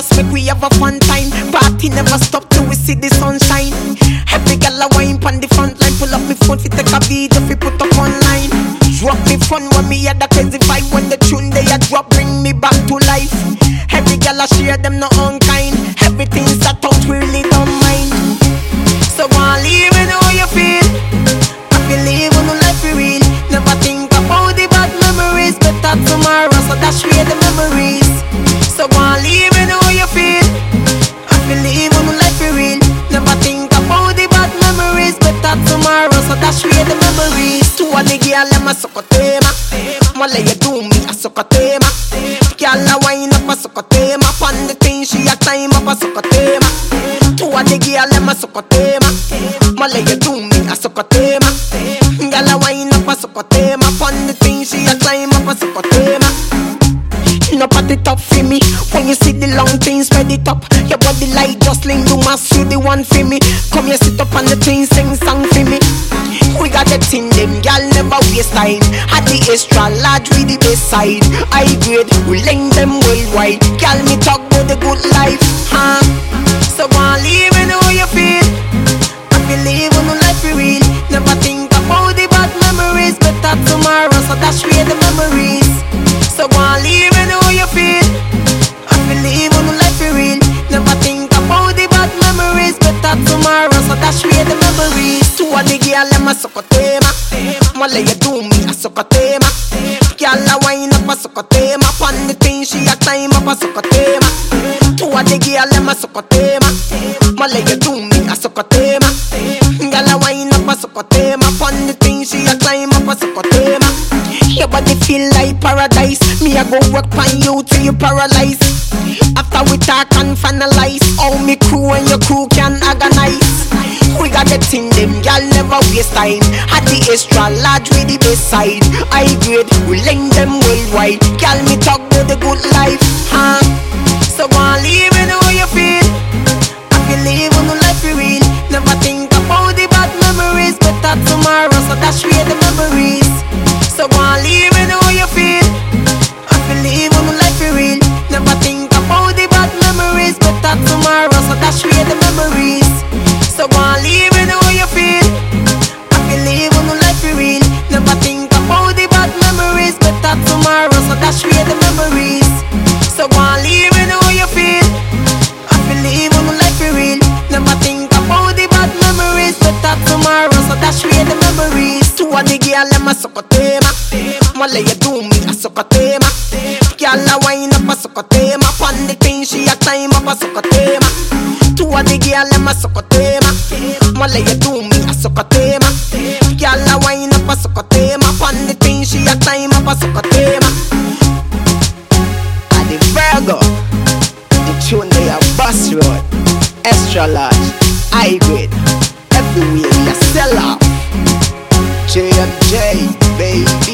just make we have a fun time. Party never stop till we see the sunshine. Every girl a wine pon the front line. Pull up me phone fi take a video fi put up online. Drop me fun when me had a crazy vibe. When the tune they a drop bring me back to life. Every girl a share them no unkind. Everything sat out we really don't mind. So go on leave and how you feel. I feel live on the life we real. Never think about the bad memories. Better tomorrow so dash away the memories. So go on leave and how you feel. I feel live on the life we real. Never think about the bad memories. Better tomorrow so dash away the memories. To a the girl them a suck a tema. Mala you do me a suck a tema. Girl a wine up a suck a tema. Pon the thing she a climb up a suck a tema. To a the girl them a suck a tema. Mala you do me a suck a tema. Girl a wine up a suck a tema. Pon the thing she a climb up a suck a tema. No pat it up for me. When you see the long things, spread it up. Your body like Jocelyn, you must you the one for me. Come here, sit up on the thing, sing song for me. We got the thing, them y'all never waste time. At the extra large with the best side. I grade, we link them worldwide. Y'all me talk about the good life, huh? So go on live and how you feel. I feel live on the life we real. Never think about the bad memories. Better tomorrow, so dash away the memories. So go on live and how you feel. I feel live on the life we real. Never think about the bad memories. Better tomorrow, so dash away the memories. To a the girl them a suck a tema. Mala you do me a suck a tema. Girl a wine up a suck a tema. Pon the thing she a climb up a suck a tema. To a the girl them a suck a tema. Mala you do me a suck a tema. Girl a wine up a suck a tema. Pon the thing she a climb up a suck a tema. Your body feel like paradise. Me a go work on you till you paralyze. After we talk and finalize, how me crew and your crew can organize. We got the thing, them y'all never waste time. At the extra large with the best side. I grade, we link them worldwide. Y'all me talk about the good life, huh? So go on live and how you feel. I feel live on the life we real. Never think about the bad memories. Better tomorrow, so dash away the memories. So go on live and how you feel. I feel live on the life we real. Never think about the bad memories. Better tomorrow, so dash away the memories. So go on live and how you feel. I feel live on the life we real. Never think about the bad memories. Better tomorrow, so dash away the memories. So go on live and how you feel. I feel live on the life we real. Never think about the bad memories. Better tomorrow, so dash away the memories. To a the girl them a suck a tema. Mala you do me a suck a tema. Girl a wine up a suck a tema. Pon the thing she a climb up a suck a tema. To a the girl them a suck a tema. Mala you do me a suck a tema. Girl a wine up a suck a tema. Pon the thing she a climb up a suck a tema. And the Virgo, the tune they a bus road. Extra large, high grade. Everywhere we a sell off. JMJ, baby.